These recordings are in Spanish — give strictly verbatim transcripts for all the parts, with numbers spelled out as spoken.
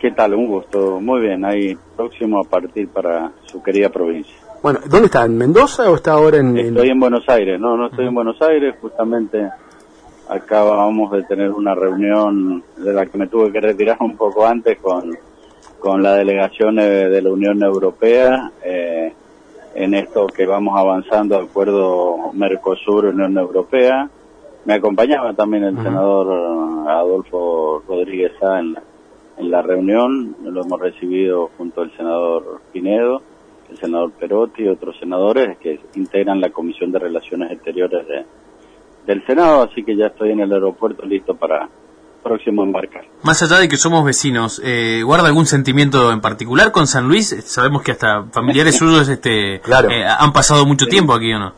¿Qué tal? Un gusto. Muy bien, ahí próximo a partir para su querida provincia. Bueno, ¿dónde está? ¿En Mendoza o está ahora en...? Estoy en Buenos Aires, no, no estoy en Buenos Aires, justamente acabamos de tener una reunión de la que me tuve que retirar un poco antes con, con la delegación de, de la Unión Europea, eh, en esto que vamos avanzando, acuerdo Mercosur-Unión Europea. Me acompañaba también el uh-huh. senador Adolfo Rodríguez Sá en, en la reunión, lo hemos recibido junto al senador Pinedo, el senador Perotti y otros senadores que integran la Comisión de Relaciones Exteriores de, del Senado, así que ya estoy en el aeropuerto listo para próximo embarcar. Más allá de que somos vecinos, eh, ¿guarda algún sentimiento en particular con San Luis? Sabemos que hasta familiares suyos este, claro. eh, han pasado mucho sí. tiempo aquí, ¿o no?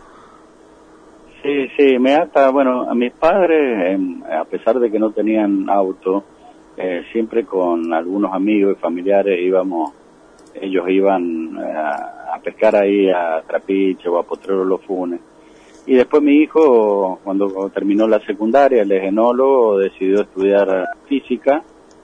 Sí, sí, me ata, bueno, a mis padres, eh, a pesar de que no tenían auto, eh, siempre con algunos amigos y familiares íbamos, ellos iban eh, a pescar ahí a Trapiche o a Potrero Los Funes. Y después mi hijo, cuando terminó la secundaria, él es enólogo, decidió estudiar física,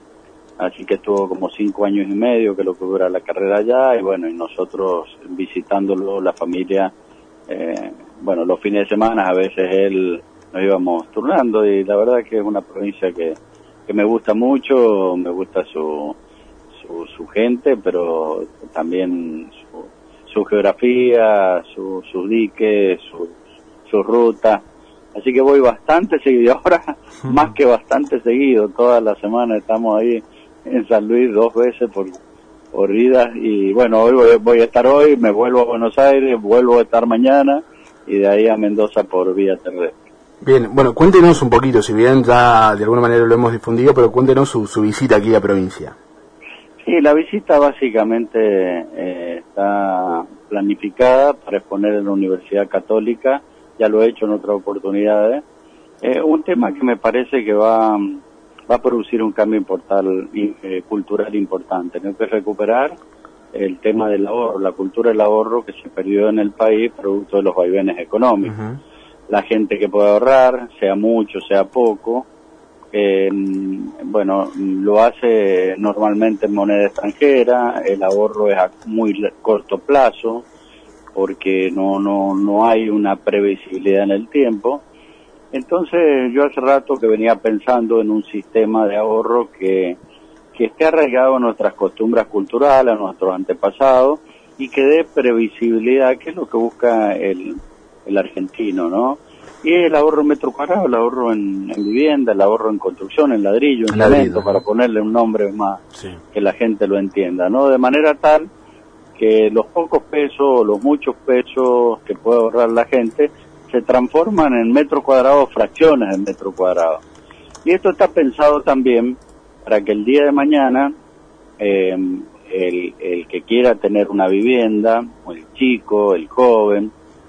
así que estuvo como cinco años y medio, que lo que dura la carrera allá, y bueno, y nosotros visitándolo, la familia, eh, bueno, los fines de semana a veces él nos íbamos turnando, y la verdad que es una provincia que, que me gusta mucho, me gusta su, su, su gente, pero también su, su geografía, su, sus diques, su su ruta, así que voy bastante seguido, ahora más que bastante seguido, toda la semana estamos ahí en San Luis dos veces por, por idas, y bueno, hoy voy, voy a estar hoy, me vuelvo a Buenos Aires, vuelvo a estar mañana, y de ahí a Mendoza por vía terrestre. Bien, bueno, cuéntenos un poquito, si bien ya de alguna manera lo hemos difundido, pero cuéntenos su, su visita aquí a provincia. Sí, la visita básicamente eh, está planificada para exponer en la Universidad Católica, ya lo he hecho en otras oportunidades, eh, un tema que me parece que va, va a producir un cambio importante, eh, cultural importante. Tenemos que recuperar el tema del ahorro, la cultura del ahorro que se perdió en el país producto de los vaivenes económicos. Uh-huh. La gente que puede ahorrar, sea mucho, sea poco, eh, bueno, lo hace normalmente en moneda extranjera, el ahorro es a muy corto plazo, porque no no no hay una previsibilidad en el tiempo. Entonces yo hace rato que venía pensando en un sistema de ahorro que, que esté arraigado a nuestras costumbres culturales, a nuestros antepasados, y que dé previsibilidad, que es lo que busca el, el argentino, ¿no? Y el ahorro en metro cuadrado, el ahorro en, en vivienda, el ahorro en construcción, en ladrillo, en cemento, para ponerle un nombre más sí. que la gente lo entienda, ¿no? De manera tal que los pocos pesos o los muchos pesos que puede ahorrar la gente se transforman en metros cuadrados, fracciones de metro cuadrado. Y esto está pensado también para que el día de mañana eh, el, el que quiera tener una vivienda, o el chico, el joven,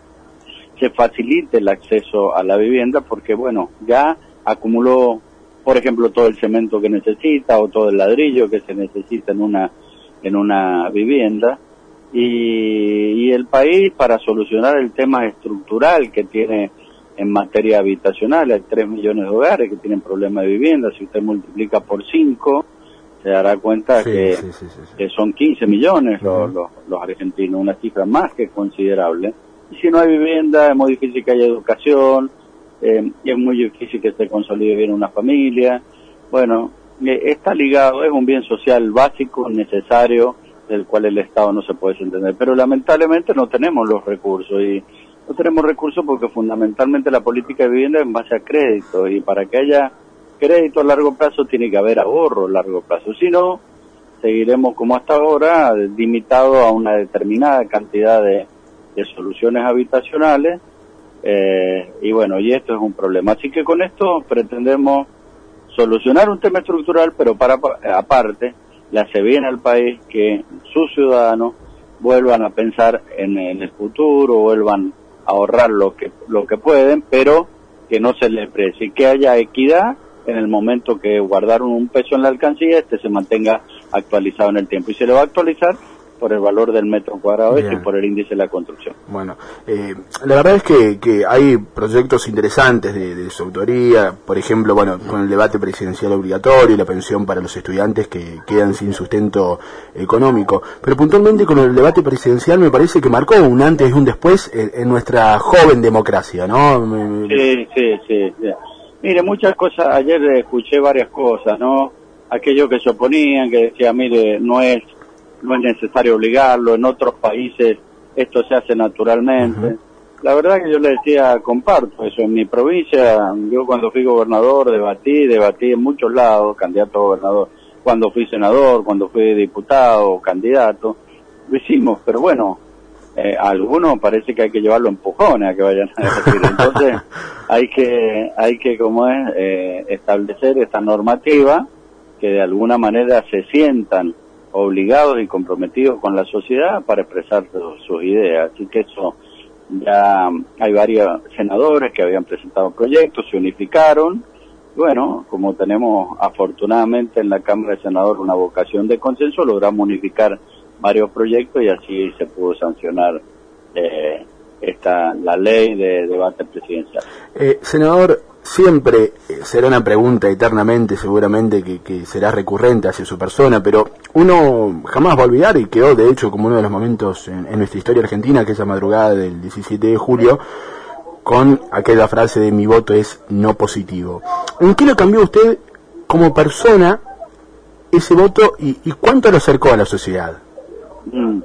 se facilite el acceso a la vivienda porque, bueno, ya acumuló, por ejemplo, todo el cemento que necesita o todo el ladrillo que se necesita en una, en una vivienda. Y, y el país, para solucionar el tema estructural que tiene en materia habitacional, hay tres millones de hogares que tienen problemas de vivienda, si usted multiplica por cinco, se dará cuenta sí, que, sí, sí, sí, sí. que son quince millones uh-huh. los, los, los argentinos, una cifra más que considerable. Y si no hay vivienda, es muy difícil que haya educación, eh, y es muy difícil que se consolide bien una familia. Bueno, eh, está ligado, es un bien social básico, necesario, del cual el Estado no se puede desentender, pero lamentablemente no tenemos los recursos, y no tenemos recursos porque fundamentalmente la política de vivienda es en base a crédito, y para que haya crédito a largo plazo tiene que haber ahorro a largo plazo, si no, seguiremos como hasta ahora, limitados a una determinada cantidad de, de soluciones habitacionales, eh, y bueno, y esto es un problema, así que con esto pretendemos solucionar un tema estructural, pero para aparte, le hace bien al país que sus ciudadanos vuelvan a pensar en, en el futuro, vuelvan a ahorrar lo que lo que pueden, pero que no se les precie, que haya equidad en el momento que guardaron un peso en la alcancía, este se mantenga actualizado en el tiempo. Y se le va a actualizar por el valor del metro cuadrado y por el índice de la construcción. Bueno, eh, la verdad es que, que hay proyectos interesantes de, de su autoría, por ejemplo, bueno, con el debate presidencial obligatorio y la pensión para los estudiantes que quedan sin sustento económico, pero puntualmente con el debate presidencial me parece que marcó un antes y un después en, en nuestra joven democracia, ¿no? Sí, sí, sí, sí. Mire, muchas cosas, ayer escuché varias cosas, ¿no? Aquellos que se oponían, que decían, mire, no es no es necesario obligarlo, en otros países esto se hace naturalmente. Uh-huh. La verdad que yo le decía, comparto eso, en mi provincia, yo cuando fui gobernador debatí, debatí en muchos lados, candidato a gobernador, cuando fui senador, cuando fui diputado, candidato, lo hicimos, pero bueno, eh, a algunos parece que hay que llevarlo empujones a que vayan a debatir, entonces hay que, hay que como es, eh, establecer esta normativa que de alguna manera se sientan obligados y comprometidos con la sociedad para expresar sus ideas. Así que eso, ya hay varios senadores que habían presentado proyectos, se unificaron. Bueno, como tenemos afortunadamente en la Cámara de Senadores una vocación de consenso, logramos unificar varios proyectos y así se pudo sancionar eh, esta la ley de debate presidencial. Eh, senador, siempre será una pregunta eternamente, seguramente que, que será recurrente hacia su persona, pero uno jamás va a olvidar, y quedó de hecho como uno de los momentos en, en nuestra historia argentina, aquella madrugada del diecisiete de julio, con aquella frase de mi voto es no positivo. ¿En qué lo cambió usted como persona ese voto y, y cuánto lo acercó a la sociedad? Mm.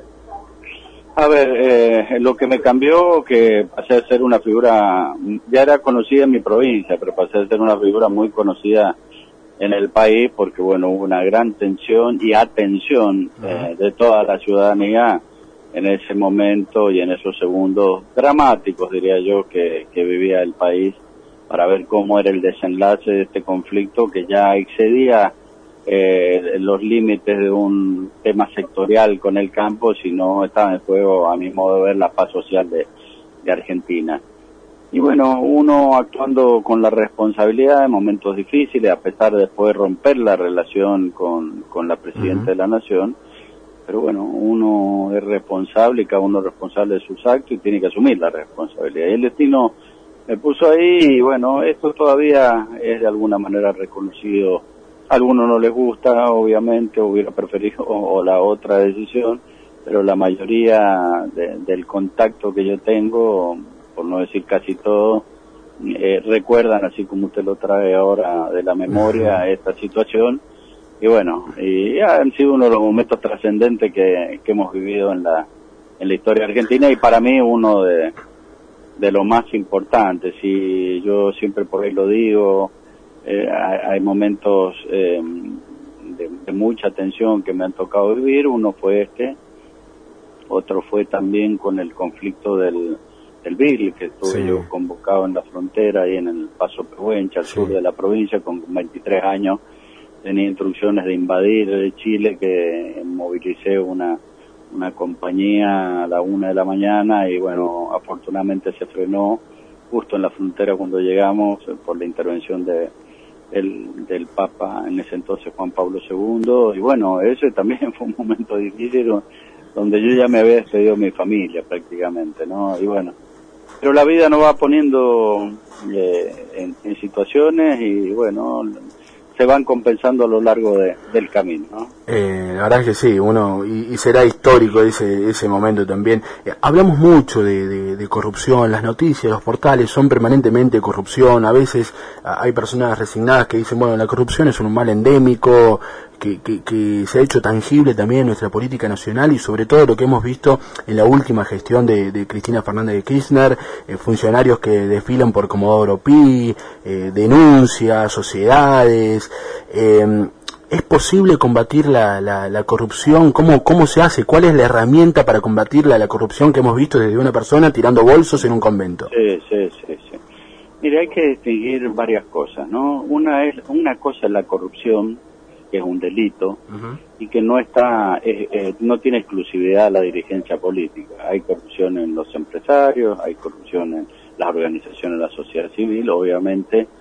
A ver, eh, lo que me cambió, que pasé a ser una figura, ya era conocida en mi provincia, pero pasé a ser una figura muy conocida en el país, porque bueno, hubo una gran tensión y atención eh, de toda la ciudadanía en ese momento y en esos segundos dramáticos, diría yo, que, que vivía el país, para ver cómo era el desenlace de este conflicto que ya excedía Eh, los límites de un tema sectorial con el campo, sino estaba en juego, a mi modo de ver, la paz social de, de Argentina. Y bueno, uno actuando con la responsabilidad en momentos difíciles, a pesar de poder romper la relación con, con la Presidenta uh-huh. de la Nación, pero bueno, uno es responsable y cada uno es responsable de sus actos y tiene que asumir la responsabilidad. Y el destino me puso ahí y bueno, esto todavía es de alguna manera reconocido. A algunos no les gusta, obviamente, hubiera preferido o, o la otra decisión, pero la mayoría de, del contacto que yo tengo, por no decir casi todo, eh, recuerdan, así como usted lo trae ahora de la memoria, esta situación. Y bueno, y han sido uno de los momentos trascendentes que, que hemos vivido en la en la historia argentina y para mí uno de, de los más importantes. Y yo siempre por ahí lo digo. Eh, hay, hay momentos eh, de, de mucha tensión que me han tocado vivir. Uno fue este, otro fue también con el conflicto del, del Beagle, que estuve sí. yo convocado en la frontera, ahí en el Paso Pehuenche, al sí. sur de la provincia, con veintitrés años. Tenía instrucciones de invadir Chile, que movilicé una, una compañía a la una de la mañana y bueno, afortunadamente se frenó justo en la frontera cuando llegamos por la intervención de El, del Papa en ese entonces, Juan Pablo segundo, y bueno, ese también fue un momento difícil donde yo ya me había despedido de mi familia prácticamente, ¿no? Y bueno, pero la vida nos va poniendo eh, en, en situaciones y bueno, se van compensando a lo largo de, del camino, ¿no? Eh, la verdad es que sí, uno y, y será histórico ese ese momento también. Eh, hablamos mucho de, de, de corrupción, las noticias, los portales son permanentemente corrupción. A veces a, hay personas resignadas que dicen, bueno, la corrupción es un mal endémico, que, que, que se ha hecho tangible también en nuestra política nacional y sobre todo lo que hemos visto en la última gestión de, de Cristina Fernández de Kirchner, eh, funcionarios que desfilan por Comodoro Pi, eh, denuncias, sociedades. Eh, ¿Es posible combatir la, la, la corrupción? ¿Cómo, ¿Cómo se hace? ¿Cuál es la herramienta para combatir la, la corrupción que hemos visto desde una persona tirando bolsos en un convento? Sí, sí, sí, sí. Mire, hay que distinguir varias cosas, ¿no? Una es una cosa es la corrupción, que es un delito, uh-huh. y que no está, eh, eh, no tiene exclusividad a la dirigencia política. Hay corrupción en los empresarios, hay corrupción en las organizaciones de la sociedad civil, obviamente,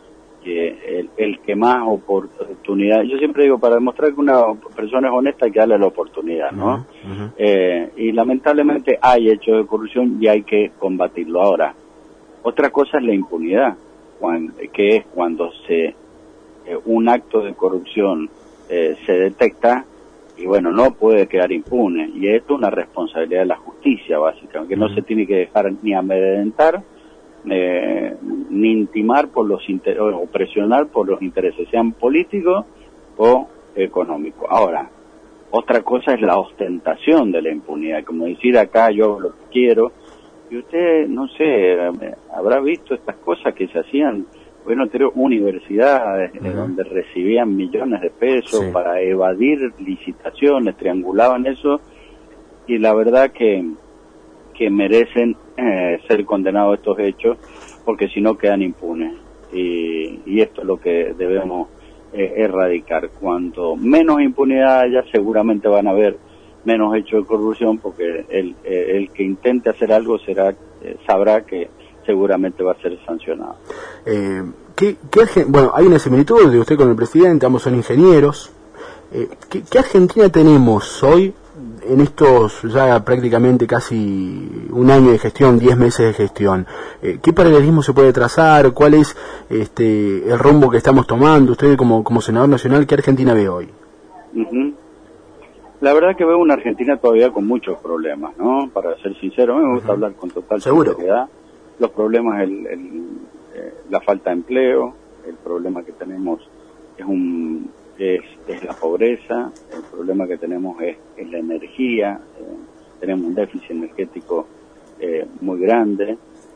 eh, el, el que más oportunidad, yo siempre digo, para demostrar que una persona es honesta hay que darle la oportunidad, ¿no? Uh-huh. eh, y lamentablemente hay hechos de corrupción y hay que combatirlo. Ahora, otra cosa es la impunidad, cuando, que es cuando se eh, un acto de corrupción eh, se detecta y bueno, no puede quedar impune, y esto es una responsabilidad de la justicia, básicamente, que uh-huh. no se tiene que dejar ni amedrentar, Eh, ni intimar por los inter- o presionar por los intereses, sean políticos o económicos. Ahora, otra cosa es la ostentación de la impunidad, como decir acá yo lo quiero, y usted, no sé, habrá visto estas cosas que se hacían, bueno, tenemos universidades uh-huh. donde recibían millones de pesos sí. para evadir licitaciones, triangulaban eso, y la verdad que que merecen eh, ser condenados estos hechos, porque si no quedan impunes. Y, y esto es lo que debemos eh, erradicar. Cuanto menos impunidad haya, seguramente van a haber menos hechos de corrupción, porque el, eh, el que intente hacer algo será eh, sabrá que seguramente va a ser sancionado. Eh, ¿qué, qué, bueno, hay una similitud de usted con el presidente, ambos son ingenieros. Eh, ¿qué, ¿Qué Argentina tenemos hoy en estos ya prácticamente casi un año de gestión, diez meses de gestión? Eh, ¿Qué paralelismo se puede trazar? ¿Cuál es este el rumbo que estamos tomando? Usted como, como senador nacional, ¿qué Argentina ve hoy? Uh-huh. La verdad que veo una Argentina todavía con muchos problemas, ¿no? Para ser sincero, me gusta uh-huh. hablar con total ¿Seguro? sinceridad. Los problemas, el, el, eh, la falta de empleo, el problema que tenemos es un Es, es la pobreza, el problema que tenemos es, es la energía, eh, tenemos un déficit energético eh, muy grande,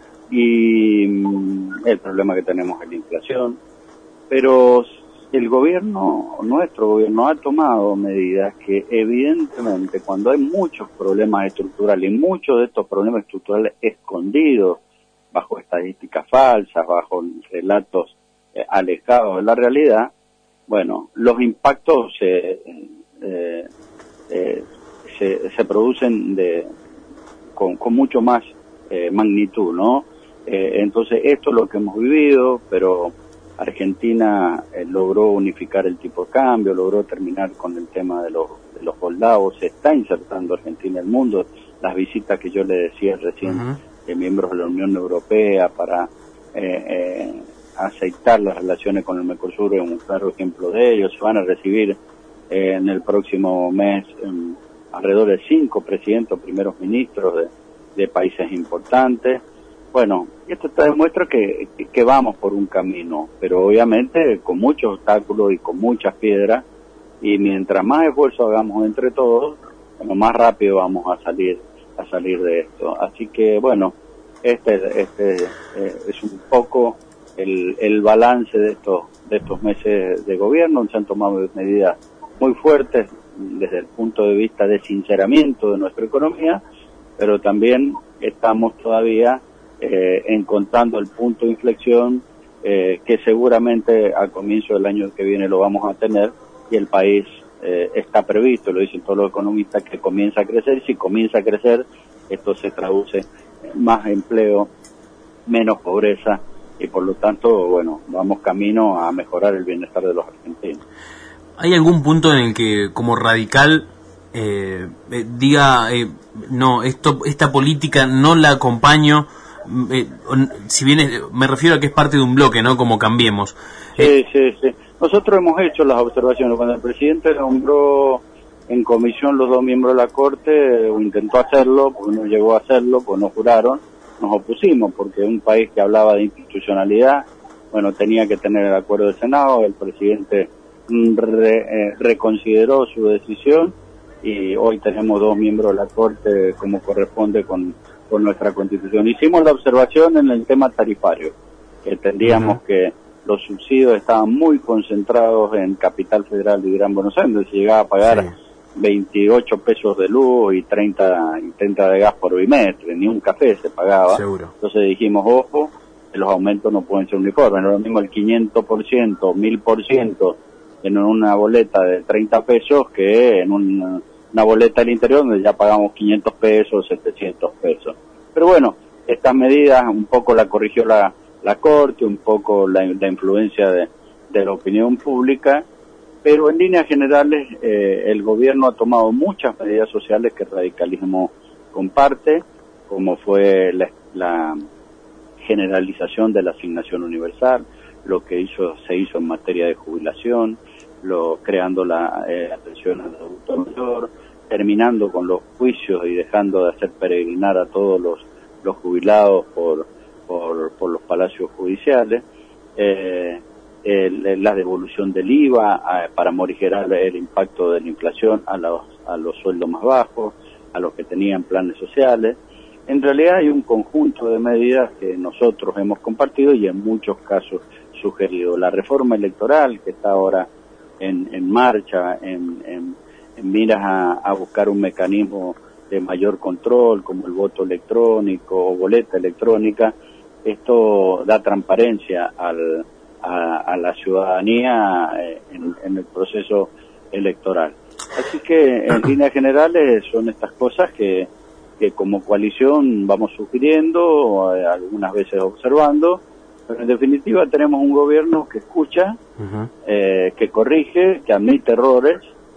y mm, el problema que tenemos es la inflación, pero el gobierno, nuestro gobierno ha tomado medidas que evidentemente cuando hay muchos problemas estructurales, y muchos de estos problemas estructurales escondidos bajo estadísticas falsas, bajo relatos eh, alejados de la realidad, bueno, los impactos eh, eh, eh, se, se producen de con, con mucho más eh, magnitud, ¿no? Eh, entonces, esto es lo que hemos vivido, pero Argentina eh, logró unificar el tipo de cambio, logró terminar con el tema de los, de los soldados, se está insertando Argentina en el mundo. Las visitas que yo le decía recién uh-huh. de miembros de la Unión Europea para eh, eh, aceitar las relaciones con el Mercosur es un claro ejemplo de ello. Se van a recibir eh, en el próximo mes eh, alrededor de cinco presidentes o primeros ministros de, de países importantes. Bueno, esto te demuestra que, que, que vamos por un camino, pero obviamente con muchos obstáculos y con muchas piedras, y mientras más esfuerzo hagamos entre todos, bueno, más rápido vamos a salir a salir de esto. Así que bueno, este, este eh, es un poco el, el balance de estos de estos meses de gobierno. Se han tomado medidas muy fuertes desde el punto de vista de sinceramiento de nuestra economía, pero también estamos todavía eh, encontrando el punto de inflexión eh, que seguramente al comienzo del año que viene lo vamos a tener, y el país eh, está previsto, lo dicen todos los economistas, que comienza a crecer, y si comienza a crecer esto se traduce en más empleo, menos pobreza, y por lo tanto, bueno, vamos camino a mejorar el bienestar de los argentinos. ¿Hay algún punto en el que, como radical, eh, eh, diga, eh, no, esto, esta política no la acompaño, eh, si bien es, me refiero a que es parte de un bloque, ¿no? Como Cambiemos. Sí, eh, sí, sí. Nosotros hemos hecho las observaciones. Cuando el presidente nombró en comisión los dos miembros de la Corte, o intentó hacerlo, porque no llegó a hacerlo, pues no juraron, nos opusimos, porque un país que hablaba de institucionalidad, bueno, tenía que tener el acuerdo del Senado. El presidente re, eh, reconsideró su decisión, y hoy tenemos dos miembros de la Corte como corresponde con, con nuestra Constitución. Hicimos la observación en el tema tarifario, que entendíamos uh-huh. que los subsidios estaban muy concentrados en Capital Federal y Gran Buenos Aires, donde se llegaba a pagar sí. veintiocho pesos de luz y treinta, y treinta de gas por bimestre, ni un café se pagaba. Seguro. Entonces dijimos, ojo, que los aumentos no pueden ser uniformes, no es lo mismo el quinientos por ciento, mil por ciento en una boleta de treinta pesos que en un, una boleta del interior donde ya pagamos quinientos pesos, setecientos pesos. Pero bueno, estas medidas un poco la corrigió la la Corte, un poco la, la influencia de, de la opinión pública, pero en líneas generales eh, el gobierno ha tomado muchas medidas sociales que el radicalismo comparte, como fue la, la generalización de la asignación universal, lo que hizo se hizo en materia de jubilación, lo creando la eh, atención al adulto mayor, terminando con los juicios y dejando de hacer peregrinar a todos los, los jubilados por, por, por los palacios judiciales, eh, el, la devolución del I V A eh, para morigerar el impacto de la inflación a los, a los sueldos más bajos, a los que tenían planes sociales. En realidad hay un conjunto de medidas que nosotros hemos compartido y en muchos casos sugerido. La reforma electoral que está ahora en, en marcha, en, en, en miras a, a buscar un mecanismo de mayor control como el voto electrónico o boleta electrónica, esto da transparencia al, a, a la ciudadanía en, en el proceso electoral. Así que en líneas generales son estas cosas que, que como coalición vamos sugiriendo, algunas veces observando, pero en definitiva tenemos un gobierno que escucha, uh-huh. eh, que corrige, que admite errores,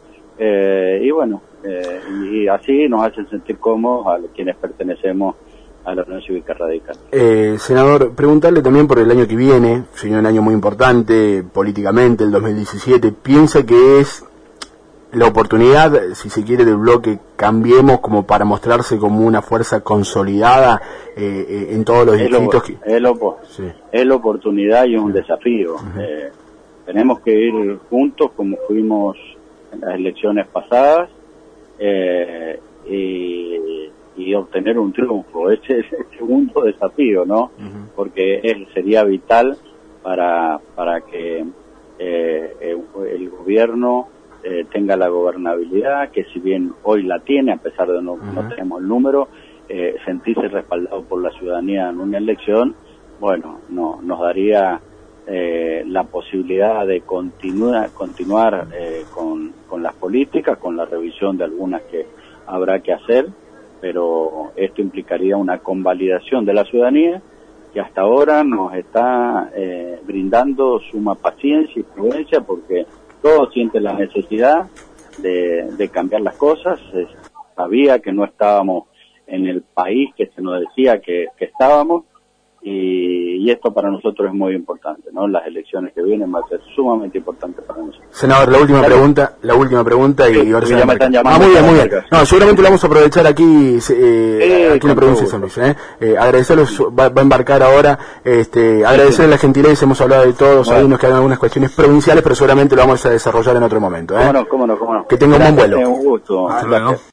eh, y bueno, eh, y así nos hacen sentir cómodos a quienes pertenecemos a la Unión Cívica Radical. Eh, senador, preguntarle también por el año que viene, sería un año muy importante políticamente, el dos mil diecisiete, ¿piensa que es la oportunidad, si se quiere, del bloque Cambiemos como para mostrarse como una fuerza consolidada eh, eh, en todos los es distritos? Lo, que... es, lo, sí. es la oportunidad y es un sí. desafío. Uh-huh. Eh, tenemos que ir juntos como fuimos en las elecciones pasadas eh, y, y obtener un triunfo. Ese es el segundo desafío, ¿no? Uh-huh. Porque él sería vital para, para que eh, el, el gobierno Eh, tenga la gobernabilidad, que si bien hoy la tiene, a pesar de no, uh-huh. no tenemos el número, eh, sentirse respaldado por la ciudadanía en una elección, bueno, no nos daría eh, la posibilidad de continuar, continuar eh, con, con las políticas, con la revisión de algunas que habrá que hacer, pero esto implicaría una convalidación de la ciudadanía que hasta ahora nos está eh, brindando suma paciencia y prudencia, porque todos sienten la necesidad de, de cambiar las cosas. Eh, sabía que no estábamos en el país que se nos decía que, que estábamos, y, y esto para nosotros es muy importante, ¿no? Las elecciones que vienen van a ser sumamente importantes para nosotros. Senador, la última ¿Sale? pregunta, la última pregunta y, sí, y ahora ya me están llamando. Ah, muy bien, muy bien. No, seguramente lo vamos a aprovechar aquí, eh, eh, aquí en la provincia de San Luis. Eh. Eh, agradecerlos, va, va a embarcar ahora, este, agradecer sí. la gentileza, hemos hablado de todo, sabemos bueno. que hay algunas cuestiones provinciales, pero seguramente lo vamos a desarrollar en otro momento. Eh. Cómo no, cómo no, cómo no. Que tenga un buen vuelo. Un gusto. Hasta luego.